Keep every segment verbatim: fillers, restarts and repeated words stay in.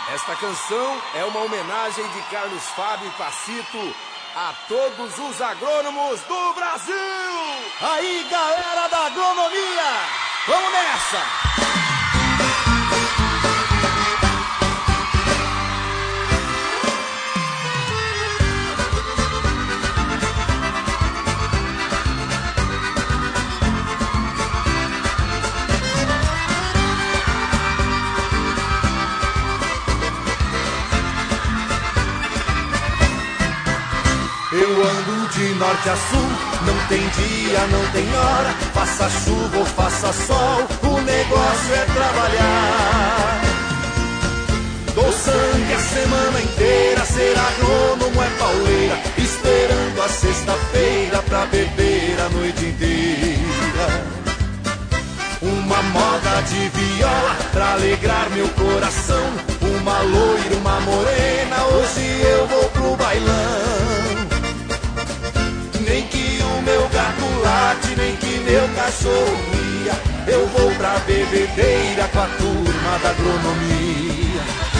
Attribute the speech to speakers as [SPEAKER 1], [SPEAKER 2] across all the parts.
[SPEAKER 1] Esta canção é uma homenagem de Carlos Fábio e Pacito a todos os agrônomos do Brasil!
[SPEAKER 2] Aí, galera da agronomia, vamos nessa!
[SPEAKER 3] Eu ando de norte a sul, não tem dia, não tem hora, faça chuva ou faça sol, o negócio é trabalhar. Dou sangue a semana inteira, ser agrônomo é pauleira, esperando a sexta-feira pra beber a noite inteira. Uma moda de viola pra alegrar meu coração, uma loira, uma morena, hoje eu vou pro bailão. Nem que o meu gato late, nem que meu cachorro mia, eu vou pra bebedeira com a turma da agronomia.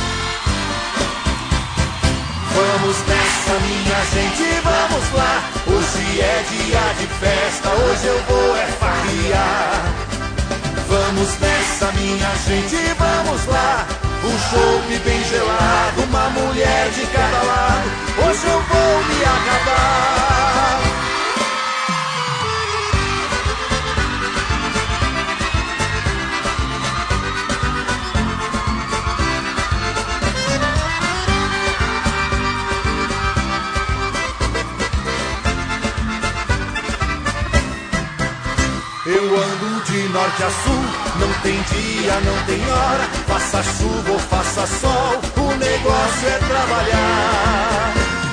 [SPEAKER 3] Vamos nessa, minha gente, vamos lá, hoje é dia de festa, hoje eu vou é farrear. Vamos nessa, minha gente, vamos lá, um chopp bem gelado, uma mulher de cada lado, hoje eu vou me acabar. Eu ando de norte a sul, não tem dia, não tem hora, faça chuva ou faça sol, o negócio é trabalhar.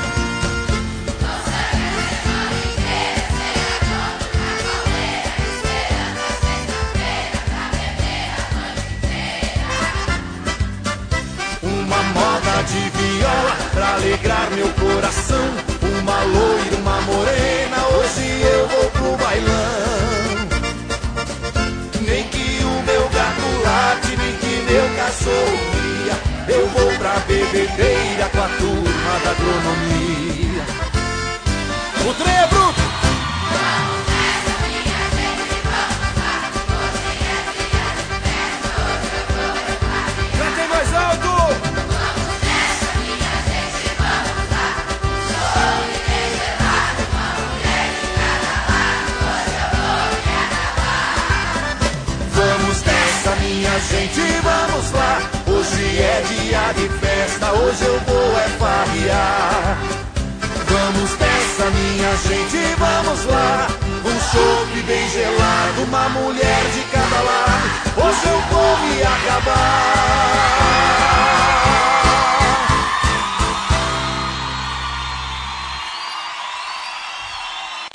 [SPEAKER 3] Uma moda de viola pra alegrar meu coração, uma loira, uma morena, hoje eu vou pro bailão. Nem que o meu gato late, nem que meu cachorro mia, eu vou pra bebedeira com a turma da agronomia.
[SPEAKER 2] O trem é bruto!
[SPEAKER 4] Vamos nessa, minha gente, vamos lá, hoje é dia de festa, hoje eu vou é farrear.
[SPEAKER 1] Cantem mais alto!
[SPEAKER 4] Vamos nessa, minha gente, vamos lá, chope bem gelado, uma mulher de cada lado, hoje eu vou me acabar.
[SPEAKER 3] Vamos nessa, minha gente, vamos lá, hoje é dia de festa, hoje eu vou é farrear. Vamos nessa, minha gente, vamos lá, um chopp bem gelado, uma mulher